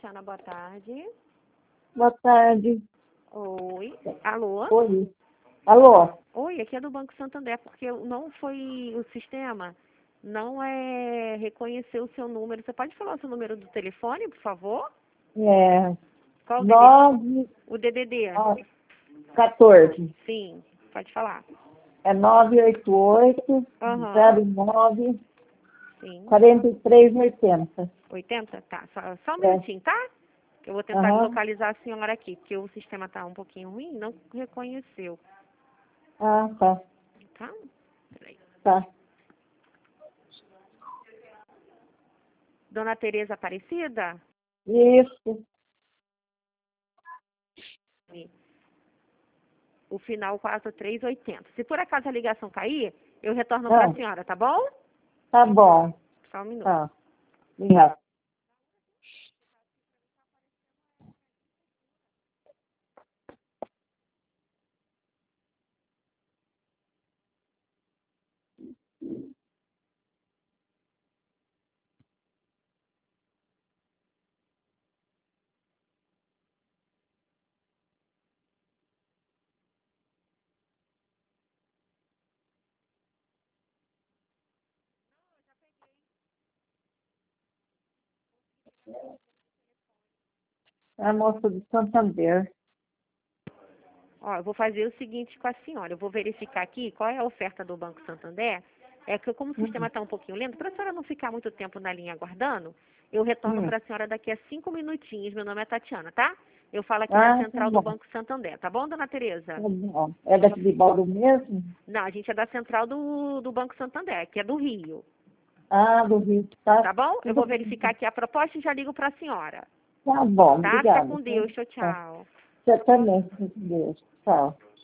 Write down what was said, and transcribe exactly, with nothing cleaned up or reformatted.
Tatiana, boa tarde. Boa tarde. Oi. Alô? Oi. Alô? Oi, aqui é do Banco Santander, porque não foi o sistema, não é reconheceu o seu número. Você pode falar o seu número do telefone, por favor? É. Qual o D D D? Nove. O D D D? quatorze. Sim, pode falar. É nove oito oito, Aham. zero nove, Sim. quarenta e três oitenta. oitenta? Tá, só, só um É. minutinho, tá? Eu vou tentar Aham. localizar a senhora aqui, porque o sistema tá um pouquinho ruim, não reconheceu, Ah, tá. tá? Peraí. Tá. Dona Tereza Aparecida? Isso. O final quatro três oitenta. Se por acaso a ligação cair, eu retorno para Ah, a senhora, tá bom? tá bom. Só um minuto. Tá. Obrigada. É a moça do Santander. Ó, eu vou fazer o seguinte com a senhora. Eu vou verificar aqui qual é a oferta do Banco Santander. É que como o sistema Hum. está um pouquinho lento, para a senhora não ficar muito tempo na linha aguardando, eu retorno Hum. para a senhora daqui a cinco minutinhos. Meu nome é Tatiana, tá? Eu falo aqui da Ah, tá central do bom. Banco Santander, tá bom, dona Tereza? Tá bom. É daqui de Baldo mesmo? Não, a gente é da central do, do Banco Santander, que é do Rio. Ah, do Rio. Tá. Tá bom? Eu Tudo vou bem. verificar aqui a proposta e já ligo para a senhora. Tá bom, Tá? Fica obrigada. com Deus. Tchau, Tá. tchau. Você também, Deus. Tchau.